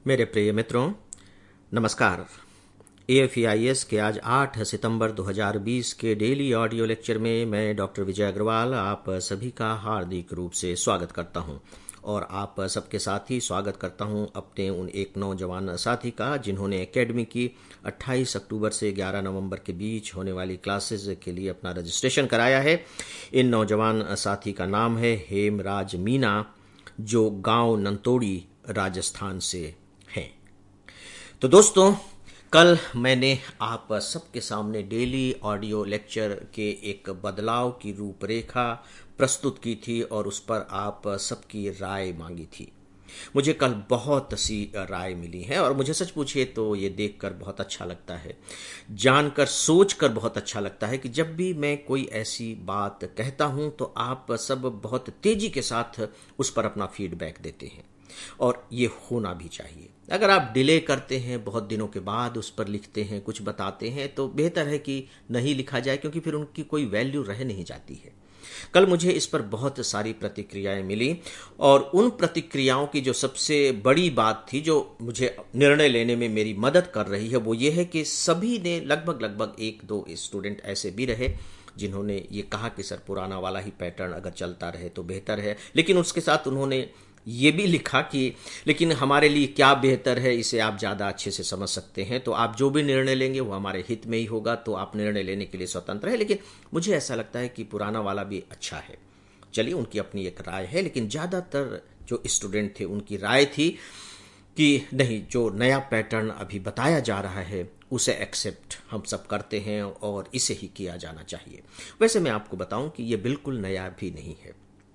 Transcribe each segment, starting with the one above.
मेरे प्रिय मित्रों, नमस्कार। AFEIS के आज 8 सितंबर 2020 के डेली ऑडियो लेक्चर में मैं डॉक्टर विजय अग्रवाल आप सभी का हार्दिक रूप से स्वागत करता हूं और आप सबके साथ ही स्वागत करता हूं अपने उन एक नौजवान साथी का जिन्होंने एकेडमी की 28 अक्टूबर से 11 नवंबर के बीच होने वाली क्लासेस के लिए अपना रजिस्ट्रेशन कराया है। इन नौजवान साथी का नाम है हेमराज मीना, जो गांव नंतोड़ी राजस्थान से हैं। तो दोस्तों, कल मैंने आप सबके सामने डेली ऑडियो लेक्चर के एक बदलाव की रूपरेखा प्रस्तुत की थी और उस पर आप सबकी राय मांगी थी। मुझे कल बहुत सी राय मिली है और मुझे सच पूछिए तो ये देखकर बहुत अच्छा लगता है, जानकर सोचकर बहुत अच्छा लगता है कि जब भी मैं कोई ऐसी बात कहता हूं तो आप सब बहुत तेजी के साथ उस पर अपना फीडबैक देते हैं और ये होना भी चाहिए। अगर आप डिले करते हैं, बहुत दिनों के बाद उस पर लिखते हैं, कुछ बताते हैं, तो बेहतर है कि नहीं लिखा जाए, क्योंकि फिर उनकी कोई वैल्यू रह नहीं जाती है। कल मुझे इस पर बहुत सारी प्रतिक्रियाएं मिली और उन प्रतिक्रियाओं की जो सबसे बड़ी बात थी, जो मुझे निर्णय लेने में मेरी मदद कर रही है, वो ये है कि सभी ने लगभग एक दो स्टूडेंट ऐसे भी रहे जिन्होंने ये कहा कि सर पुराना वाला ही पैटर्न अगर चलता रहे तो बेहतर है, लेकिन उसके साथ उन्होंने ये भी लिखा कि लेकिन हमारे लिए क्या बेहतर है इसे आप ज़्यादा अच्छे से समझ सकते हैं, तो आप जो भी निर्णय लेंगे वो हमारे हित में ही होगा, तो आप निर्णय लेने के लिए स्वतंत्र है। लेकिन मुझे ऐसा लगता है कि पुराना वाला भी अच्छा है। चलिए, उनकी अपनी एक राय है, लेकिन ज़्यादातर जो स्टूडेंट थे उनकी राय थी कि नहीं, जो नया पैटर्न अभी बताया जा रहा है उसे एक्सेप्ट हम सब करते हैं और इसे ही किया जाना चाहिए। वैसे मैं आपको बताऊं कि ये बिल्कुल नया भी नहीं है।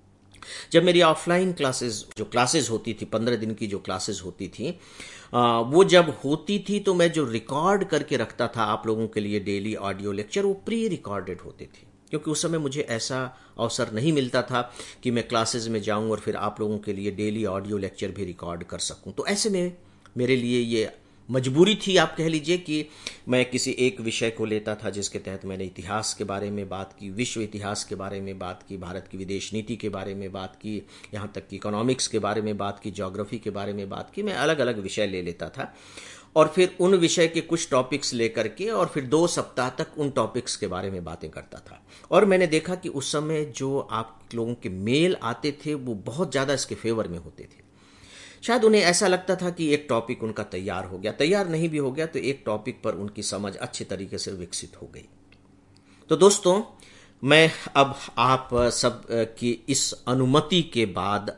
जब मेरी ऑफलाइन क्लासेस होती थी, 15 दिन की जो क्लासेस होती थी, वो जब होती थी तो मैं जो रिकॉर्ड करके रखता था आप लोगों के लिए डेली ऑडियो लेक्चर, वो प्री रिकॉर्डेड होते थे, क्योंकि उस समय मुझे ऐसा अवसर नहीं मिलता था कि मैं क्लासेस में जाऊं और फिर आप लोगों के लिए डेली ऑडियो लेक्चर भी रिकॉर्ड कर सकूं। तो ऐसे में मेरे लिए ये मजबूरी थी, आप कह लीजिए, कि मैं किसी एक विषय को लेता था जिसके तहत मैंने इतिहास के बारे में बात की, विश्व इतिहास के बारे में बात की, भारत की विदेश नीति के बारे में बात की, यहाँ तक कि इकोनॉमिक्स के बारे में बात की, ज्योग्राफी के बारे में बात की। मैं अलग अलग विषय ले लेता था और फिर उन विषय के कुछ टॉपिक्स लेकर के और फिर 2 सप्ताह तक उन टॉपिक्स के बारे में बातें करता था। और मैंने देखा कि उस समय जो आप लोगों के मेल आते थे वो बहुत ज़्यादा इसके फेवर में होते थे। शायद उन्हें ऐसा लगता था कि एक टॉपिक उनका तैयार हो गया, तैयार नहीं भी हो गया तो एक टॉपिक पर उनकी समझ अच्छे तरीके से विकसित हो गई। तो दोस्तों, मैं अब आप सब की इस अनुमति के बाद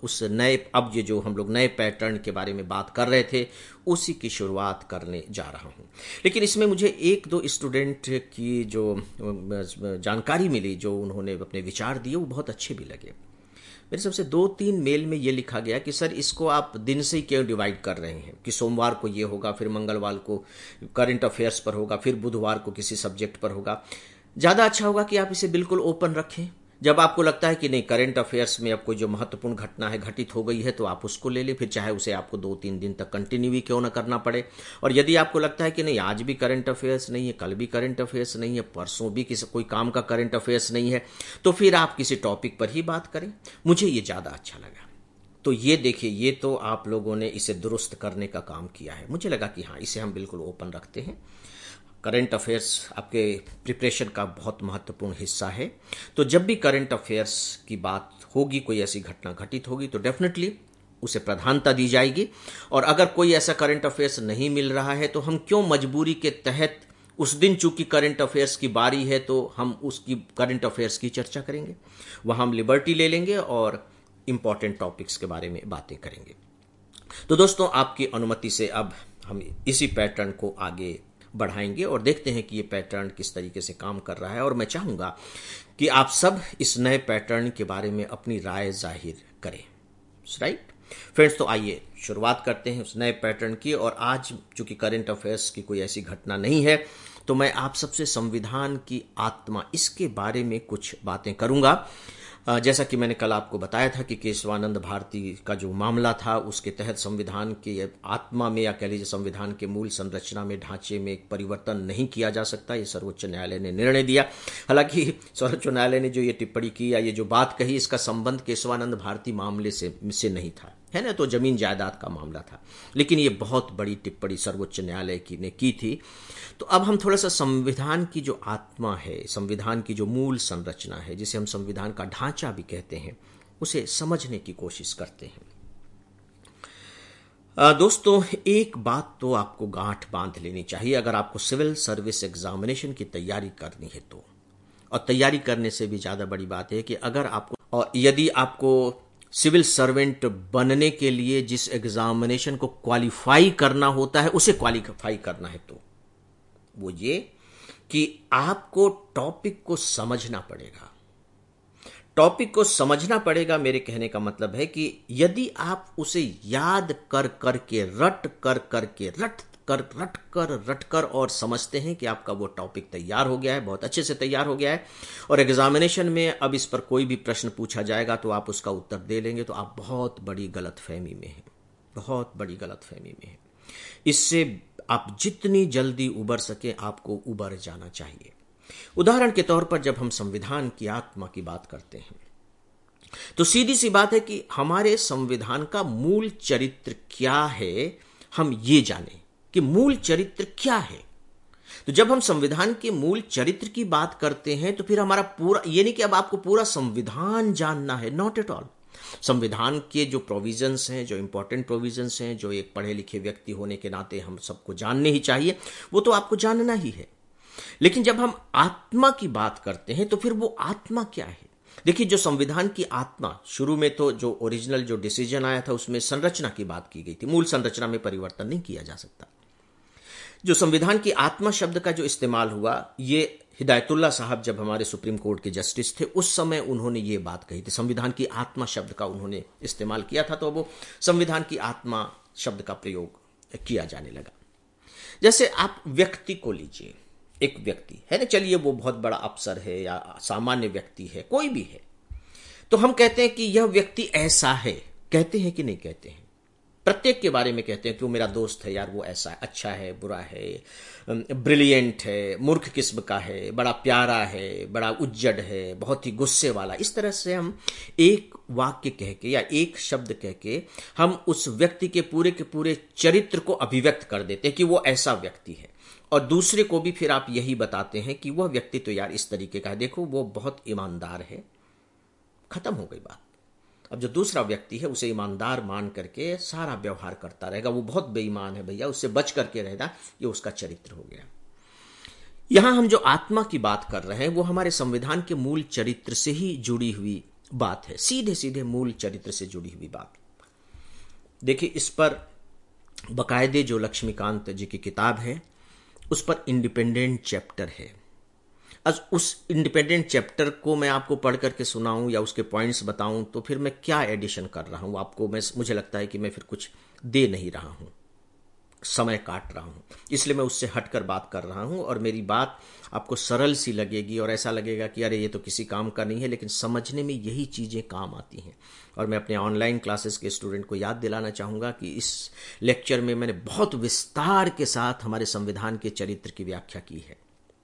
अब ये जो हम लोग नए पैटर्न के बारे में बात कर रहे थे उसी की शुरुआत करने जा रहा हूं। लेकिन इसमें मुझे एक दो स्टूडेंट की जो जानकारी मिली, जो उन्होंने अपने विचार दिए, वो बहुत अच्छे भी लगे। मेरे सबसे 2-3 मेल में ये लिखा गया कि सर इसको आप दिन से ही क्यों डिवाइड कर रहे हैं, कि सोमवार को ये होगा, फिर मंगलवार को करंट अफेयर्स पर होगा, फिर बुधवार को किसी सब्जेक्ट पर होगा। ज़्यादा अच्छा होगा कि आप इसे बिल्कुल ओपन रखें। जब आपको लगता है कि नहीं, करंट अफेयर्स में अब कोई जो महत्वपूर्ण घटना है घटित हो गई है, तो आप उसको ले लें, फिर चाहे उसे आपको 2-3 दिन तक कंटिन्यू भी क्यों ना करना पड़े। और यदि आपको लगता है कि नहीं, आज भी करंट अफेयर्स नहीं है, कल भी करंट अफेयर्स नहीं है, परसों भी कोई काम का करंट अफेयर्स नहीं है, तो फिर आप किसी टॉपिक पर ही बात करें। मुझे ये ज़्यादा अच्छा लगा। तो ये देखिए, ये तो आप लोगों ने इसे दुरुस्त करने का काम किया है। मुझे लगा कि हाँ, इसे हम बिल्कुल ओपन रखते हैं। करंट अफेयर्स आपके प्रिपरेशन का बहुत महत्वपूर्ण हिस्सा है, तो जब भी करंट अफेयर्स की बात होगी, कोई ऐसी घटना घटित होगी, तो डेफिनेटली उसे प्रधानता दी जाएगी। और अगर कोई ऐसा करंट अफेयर्स नहीं मिल रहा है तो हम क्यों मजबूरी के तहत उस दिन, चूंकि करंट अफेयर्स की बारी है, तो हम उसकी करंट अफेयर्स की चर्चा करेंगे। वहाँ हम लिबर्टी ले लेंगे और इम्पॉर्टेंट टॉपिक्स के बारे में बातें करेंगे। तो दोस्तों, आपकी अनुमति से अब हम इसी पैटर्न को आगे बढ़ाएंगे और देखते हैं कि ये पैटर्न किस तरीके से काम कर रहा है। और मैं चाहूँगा कि आप सब इस नए पैटर्न के बारे में अपनी राय जाहिर करें। राइट फ्रेंड्स, तो आइए शुरुआत करते हैं उस नए पैटर्न की। और आज चूंकि करंट अफेयर्स की कोई ऐसी घटना नहीं है, तो मैं आप सबसे संविधान की आत्मा, इसके बारे में कुछ बातें करूँगा। जैसा कि मैंने कल आपको बताया था कि केशवानंद भारती का जो मामला था, उसके तहत संविधान की आत्मा में, या कह लीजिए संविधान के मूल संरचना में, ढांचे में एक परिवर्तन नहीं किया जा सकता, ये सर्वोच्च न्यायालय ने निर्णय दिया। हालांकि सर्वोच्च न्यायालय ने जो ये टिप्पणी की या ये जो बात कही, इसका संबंध केशवानंद भारती मामले से नहीं था, है ना, तो जमीन जायदाद का मामला था। लेकिन ये बहुत बड़ी टिप्पणी सर्वोच्च न्यायालय की ने की थी। तो अब हम थोड़ा सा संविधान की जो आत्मा है, संविधान की जो मूल संरचना है, जिसे हम संविधान का ढांचा भी कहते हैं, उसे समझने की कोशिश करते हैं। दोस्तों, एक बात तो आपको गांठ बांध लेनी चाहिए अगर आपको सिविल सर्विस एग्जामिनेशन की तैयारी करनी है तो। और तैयारी करने से भी ज्यादा बड़ी बात है कि अगर आपको, और यदि आपको सिविल सर्वेंट बनने के लिए जिस एग्जामिनेशन को क्वालिफाई करना होता है उसे क्वालिफाई करना है, तो वो ये कि आपको टॉपिक को समझना पड़ेगा। टॉपिक को समझना पड़ेगा, मेरे कहने का मतलब है कि यदि आप उसे याद कर करके रट कर और समझते हैं कि आपका वो टॉपिक तैयार हो गया है, बहुत अच्छे से तैयार हो गया है, और एग्जामिनेशन में अब इस पर कोई भी प्रश्न पूछा जाएगा तो आप उसका उत्तर दे लेंगे, तो आप बहुत बड़ी गलतफहमी में हैं, बहुत बड़ी गलतफहमी में हैं। इससे आप जितनी जल्दी उबर सके आपको उबर जाना चाहिए। उदाहरण के तौर पर जब हम संविधान की आत्मा की बात करते हैं तो सीधी सी बात है कि हमारे संविधान का मूल चरित्र क्या है, हम ये जानें कि मूल चरित्र क्या है। तो जब हम संविधान के मूल चरित्र की बात करते हैं तो फिर हमारा पूरा, ये नहीं कि अब आपको पूरा संविधान जानना है, नॉट एट ऑल। संविधान के जो प्रोविजंस हैं, जो इंपॉर्टेंट प्रोविजंस हैं, जो एक पढ़े लिखे व्यक्ति होने के नाते हम सबको जानने ही चाहिए, वो तो आपको जानना ही है। लेकिन जब हम आत्मा की बात करते हैं तो फिर वो आत्मा क्या है? देखिए, जो संविधान की आत्मा, शुरू में तो जो ओरिजिनल जो डिसीजन आया था उसमें संरचना की बात की गई थी, मूल संरचना में परिवर्तन नहीं किया जा सकता। जो संविधान की आत्मा शब्द का जो इस्तेमाल हुआ, ये हिदायतुल्लाह साहब जब हमारे सुप्रीम कोर्ट के जस्टिस थे उस समय उन्होंने ये बात कही थी, संविधान की आत्मा शब्द का उन्होंने इस्तेमाल किया था, तो वो संविधान की आत्मा शब्द का प्रयोग किया जाने लगा। जैसे आप व्यक्ति को लीजिए, एक व्यक्ति है ना, चलिए वो बहुत बड़ा अफसर है या सामान्य व्यक्ति है, कोई भी है, तो हम कहते हैं कि यह व्यक्ति ऐसा है, कहते हैं कि नहीं कहते हैं? प्रत्येक के बारे में कहते हैं कि वो मेरा दोस्त है यार, वो ऐसा है, अच्छा है, बुरा है, ब्रिलियंट है, मूर्ख किस्म का है, बड़ा प्यारा है, बड़ा उज्जड है, बहुत ही गुस्से वाला। इस तरह से हम एक वाक्य कह के या एक शब्द कह के हम उस व्यक्ति के पूरे चरित्र को अभिव्यक्त कर देते हैं कि वो ऐसा व्यक्ति है, और दूसरे को भी फिर आप यही बताते हैं कि वह व्यक्ति तो यार इस तरीके का है, देखो वो बहुत ईमानदार है, खत्म हो गई बात। अब जो दूसरा व्यक्ति है उसे ईमानदार मान करके सारा व्यवहार करता रहेगा, वो बहुत बेईमान है भैया, उससे बच करके रहेगा, ये उसका चरित्र हो गया। यहां हम जो आत्मा की बात कर रहे हैं वो हमारे संविधान के मूल चरित्र से ही जुड़ी हुई बात है, सीधे सीधे मूल चरित्र से जुड़ी हुई बात। देखिए, इस पर बाकायदे जो लक्ष्मीकांत जी की किताब है उस पर इंडिपेंडेंट चैप्टर है। आज उस इंडिपेंडेंट चैप्टर को मैं आपको पढ़ करके सुनाऊं या उसके पॉइंट्स बताऊं तो फिर मैं क्या एडिशन कर रहा हूं आपको, मुझे लगता है कि मैं फिर कुछ दे नहीं रहा हूं, समय काट रहा हूं, इसलिए मैं उससे हटकर बात कर रहा हूं और मेरी बात आपको सरल सी लगेगी और ऐसा लगेगा कि अरे ये तो किसी काम का नहीं है, लेकिन समझने में यही चीजें काम आती हैं। और मैं अपने ऑनलाइन क्लासेस के स्टूडेंट को याद दिलाना चाहूंगा कि इस लेक्चर में मैंने बहुत विस्तार के साथ हमारे संविधान के चरित्र की व्याख्या की है।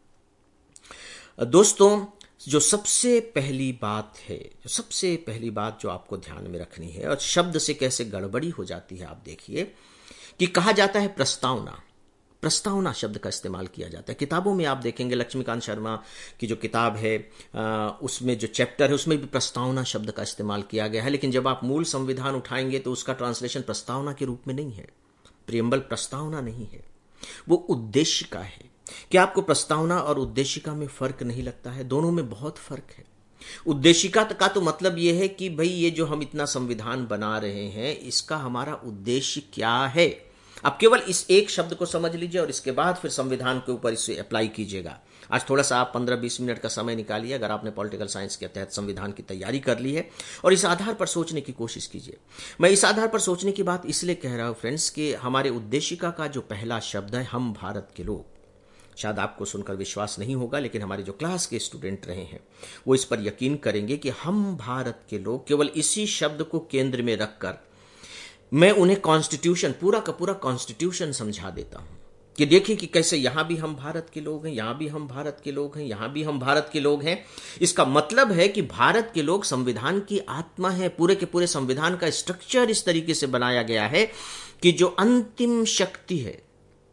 दोस्तों, जो सबसे पहली बात है, जो आपको ध्यान में रखनी है, और शब्द से कैसे गड़बड़ी हो जाती है आप देखिए, कि कहा जाता है प्रस्तावना शब्द का इस्तेमाल किया जाता है। किताबों में आप देखेंगे, लक्ष्मीकांत शर्मा की जो किताब है उसमें जो चैप्टर है उसमें भी प्रस्तावना शब्द का इस्तेमाल किया गया है, लेकिन जब आप मूल संविधान उठाएंगे तो उसका ट्रांसलेशन प्रस्तावना के रूप में नहीं है। प्रियम्बल प्रस्तावना नहीं है, वो उद्देशिका है। क्या आपको प्रस्तावना और उद्देशिका में फर्क नहीं लगता है? दोनों में बहुत फर्क है। उद्देशिका का तो मतलब यह है कि भाई ये जो हम इतना संविधान बना रहे हैं इसका हमारा उद्देश्य क्या है। आप केवल इस एक शब्द को समझ लीजिए और इसके बाद फिर संविधान के ऊपर इसे अप्लाई कीजिएगा। आज थोड़ा सा आप 15-20 मिनट का समय निकालिए, अगर आपने पॉलिटिकल साइंस के तहत संविधान की तैयारी कर ली है, और इस आधार पर सोचने की कोशिश कीजिए। मैं इस आधार पर सोचने की बात इसलिए कह रहा हूं फ्रेंड्स कि हमारे उद्देशिका का जो पहला शब्द है, हम भारत के लोग, शायद आपको सुनकर विश्वास नहीं होगा, लेकिन हमारे जो क्लास के स्टूडेंट रहे हैं वो इस पर यकीन करेंगे कि हम भारत के लोग, केवल इसी शब्द को केंद्र में रखकर मैं उन्हें कॉन्स्टिट्यूशन, पूरा का पूरा कॉन्स्टिट्यूशन समझा देता हूं। कि देखिए कि कैसे यहां भी हम भारत के लोग हैं, यहां भी हम भारत के लोग हैं, यहां भी हम भारत के लोग हैं। इसका मतलब है कि भारत के लोग संविधान की आत्मा है। पूरे के पूरे संविधान का स्ट्रक्चर इस तरीके से बनाया गया है कि जो अंतिम शक्ति है,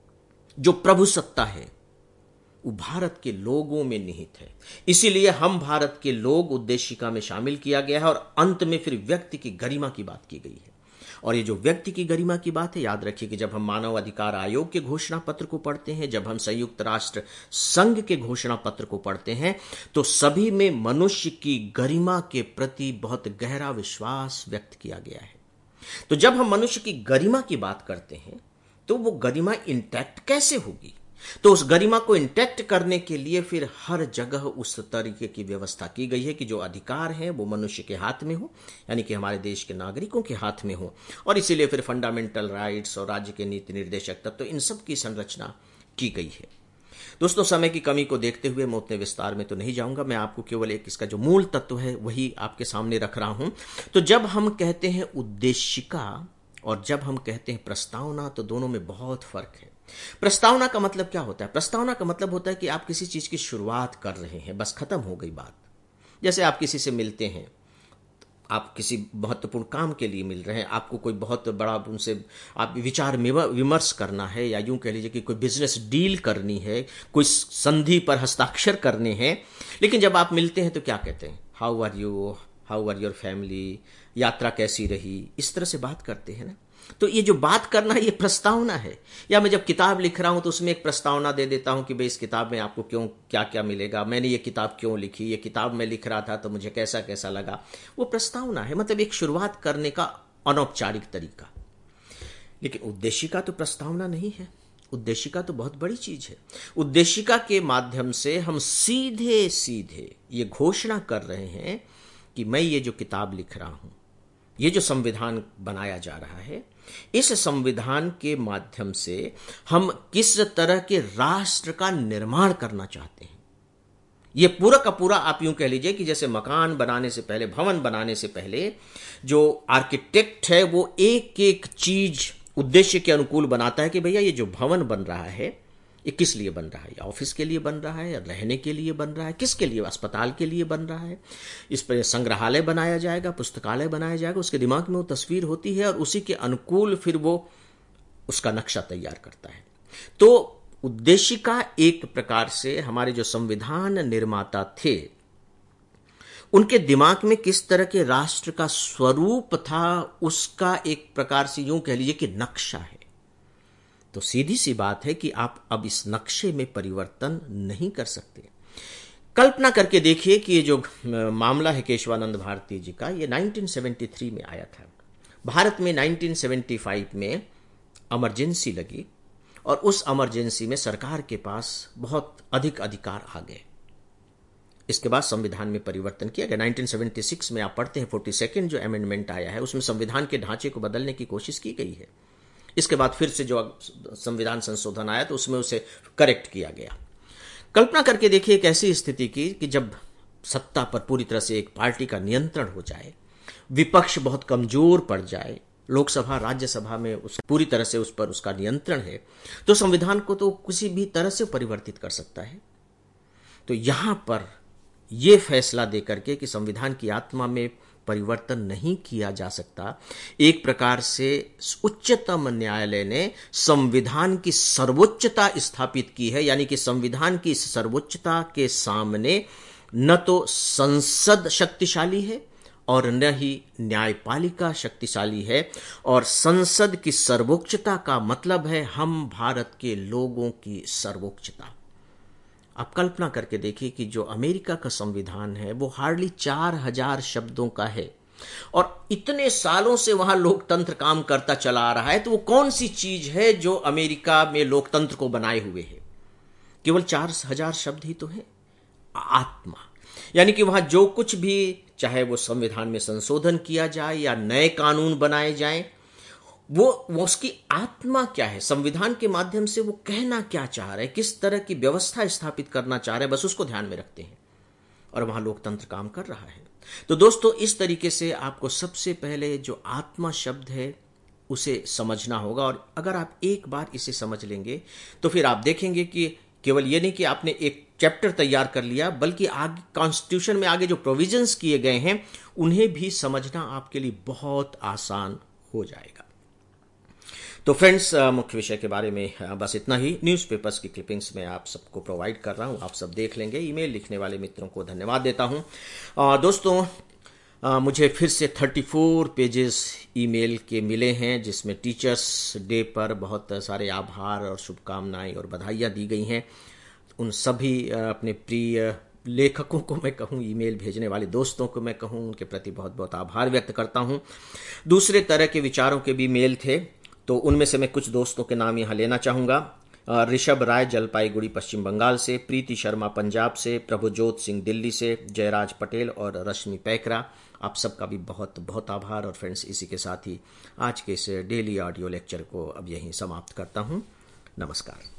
जो प्रभु सत्ता है, वो भारत के लोगों में निहित है। इसीलिए हम भारत के लोग उद्देशिका में शामिल किया गया है और अंत में फिर व्यक्ति की गरिमा की बात की गई है। और ये जो व्यक्ति की गरिमा की बात है, याद रखिए कि जब हम मानव अधिकार आयोग के घोषणा पत्र को पढ़ते हैं, जब हम संयुक्त राष्ट्र संघ के घोषणा पत्र को पढ़ते हैं, तो सभी में मनुष्य की गरिमा के प्रति बहुत गहरा विश्वास व्यक्त किया गया है। तो जब हम मनुष्य की गरिमा की बात करते हैं तो वो गरिमा इंटैक्ट कैसे होगी? तो उस गरिमा को इंटैक्ट करने के लिए फिर हर जगह उस तरीके की व्यवस्था की गई है कि जो अधिकार है वो मनुष्य के हाथ में हो, यानी कि हमारे देश के नागरिकों के हाथ में हो। और इसीलिए फिर फंडामेंटल राइट्स और राज्य के नीति निर्देशक तत्व, इन सब की संरचना की गई है। दोस्तों, समय की कमी को देखते हुए मैं उतने विस्तार में तो नहीं जाऊंगा। मैं आपको केवल एक इसका जो मूल तत्व है वही आपके सामने रख रहा हूं। तो जब हम कहते हैं उद्देशिका और जब हम कहते हैं प्रस्तावना, तो दोनों में बहुत फर्क है। प्रस्तावना का मतलब क्या होता है? प्रस्तावना का मतलब होता है कि आप किसी चीज की शुरुआत कर रहे हैं, बस खत्म हो गई बात। जैसे आप किसी से मिलते हैं, आप किसी महत्वपूर्ण काम के लिए मिल रहे हैं, आपको कोई बहुत बड़ा उनसे आप विचार विमर्श करना है, या यूं कह लीजिए कि कोई बिजनेस डील करनी है, कोई संधि पर हस्ताक्षर करने हैं। लेकिन जब आप मिलते हैं तो क्या कहते हैं? How are you, how are your family, यात्रा कैसी रही, इस तरह से बात करते हैं ना। तो ये जो बात करना है, ये प्रस्तावना है। या मैं जब किताब लिख रहा हूं तो उसमें एक प्रस्तावना दे देता हूं कि भाई इस किताब में आपको क्यों क्या क्या मिलेगा, मैंने ये किताब क्यों लिखी, ये किताब मैं लिख रहा था तो मुझे कैसा कैसा लगा। वो प्रस्तावना है, मतलब एक शुरुआत करने का अनौपचारिक तरीका। लेकिन उद्देशिका तो प्रस्तावना नहीं है। उद्देशिका तो बहुत बड़ी चीज है। उद्देशिका के माध्यम से हम सीधे सीधे ये घोषणा कर रहे हैं कि मैं ये जो किताब लिख रहा हूं, ये जो संविधान बनाया जा रहा है, इस संविधान के माध्यम से हम किस तरह के राष्ट्र का निर्माण करना चाहते हैं। ये पूरा का पूरा आप यूं कह लीजिए कि जैसे मकान बनाने से पहले, भवन बनाने से पहले जो आर्किटेक्ट है वो एक एक चीज उद्देश्य के अनुकूल बनाता है कि भैया ये जो भवन बन रहा है ये किस लिए बन रहा है, या ऑफिस के लिए बन रहा है, या रहने के लिए बन रहा है, किसके लिए, अस्पताल के लिए बन रहा है। इस पर संग्रहालय बनाया जाएगा, पुस्तकालय बनाया जाएगा, उसके दिमाग में वो तस्वीर होती है और उसी के अनुकूल फिर वो उसका नक्शा तैयार करता है। तो उद्देशिका एक प्रकार से हमारे जो संविधान निर्माता थे उनके दिमाग में किस तरह के राष्ट्र का स्वरूप था, उसका एक प्रकार से यूं कह लीजिए कि नक्शा है। तो सीधी सी बात है कि आप अब इस नक्शे में परिवर्तन नहीं कर सकते। कल्पना करके देखिए कि ये जो मामला है केशवानंद भारती जी का, ये 1973 में आया था। भारत में 1975 में इमरजेंसी लगी और उस इमरजेंसी में सरकार के पास बहुत अधिक अधिकार आ गए। इसके बाद संविधान में परिवर्तन किया गया। 1976 में आप पढ़ते हैं 42nd जो अमेंडमेंट आया है, उसमें संविधान के ढांचे को बदलने की कोशिश की गई है। इसके बाद फिर से जो संविधान संशोधन आया तो उसमें उसे करेक्ट किया गया। कल्पना करके देखिए एक ऐसी स्थिति की कि जब सत्ता पर पूरी तरह से एक पार्टी का नियंत्रण हो जाए, विपक्ष बहुत कमजोर पड़ जाए, लोकसभा राज्यसभा में उस पूरी तरह से उस पर उसका नियंत्रण है, तो संविधान को तो किसी भी तरह से परिवर्तित कर सकता है। तो यहां पर यह फैसला देकर के कि संविधान की आत्मा में परिवर्तन नहीं किया जा सकता, एक प्रकार से उच्चतम न्यायालय ने संविधान की सर्वोच्चता स्थापित की है। यानी कि संविधान की इस सर्वोच्चता के सामने न तो संसद शक्तिशाली है और न ही न्यायपालिका शक्तिशाली है। और संसद की सर्वोच्चता का मतलब है हम भारत के लोगों की सर्वोच्चता। आप कल्पना करके देखिए कि जो अमेरिका का संविधान है वो हार्डली 4000 शब्दों का है और इतने सालों से वहां लोकतंत्र काम करता चला आ रहा है। तो वो कौन सी चीज है जो अमेरिका में लोकतंत्र को बनाए हुए है? केवल 4000 शब्द ही तो है। आत्मा, यानी कि वहां जो कुछ भी, चाहे वो संविधान में संशोधन किया जाए या नए कानून बनाए जाएं, वो उसकी आत्मा क्या है, संविधान के माध्यम से वो कहना क्या चाह रहे हैं, किस तरह की व्यवस्था स्थापित करना चाह रहे हैं, बस उसको ध्यान में रखते हैं और वहां लोकतंत्र काम कर रहा है। तो दोस्तों, इस तरीके से आपको सबसे पहले जो आत्मा शब्द है उसे समझना होगा। और अगर आप एक बार इसे समझ लेंगे तो फिर आप देखेंगे कि केवल ये नहीं कि आपने एक चैप्टर तैयार कर लिया, बल्कि आगे कॉन्स्टिट्यूशन में आगे जो प्रोविजंस किए गए हैं उन्हें भी समझना आपके लिए बहुत आसान हो जाएगा। तो फ्रेंड्स, मुख्य विषय के बारे में बस इतना ही। न्यूज़पेपर्स की क्लिपिंग्स में आप सबको प्रोवाइड कर रहा हूं, आप सब देख लेंगे। ईमेल लिखने वाले मित्रों को धन्यवाद देता हूं। दोस्तों, मुझे फिर से 34 पेजेस ईमेल के मिले हैं, जिसमें टीचर्स डे पर बहुत सारे आभार और शुभकामनाएं और बधाइयाँ दी गई हैं। उन सभी अपने प्रिय लेखकों को मैं कहूँ, ईमेल भेजने वाले दोस्तों को मैं कहूँ, उनके प्रति बहुत बहुत आभार व्यक्त करता हूँ। दूसरे तरह के विचारों के भी मेल थे, तो उनमें से मैं कुछ दोस्तों के नाम यहाँ लेना चाहूँगा। ऋषभ राय जलपाईगुड़ी पश्चिम बंगाल से, प्रीति शर्मा पंजाब से, प्रभुजोत सिंह दिल्ली से, जयराज पटेल और रश्मि पैकरा, आप सबका भी बहुत बहुत आभार। और फ्रेंड्स, इसी के साथ ही आज के इस डेली ऑडियो लेक्चर को अब यहीं समाप्त करता हूँ। नमस्कार।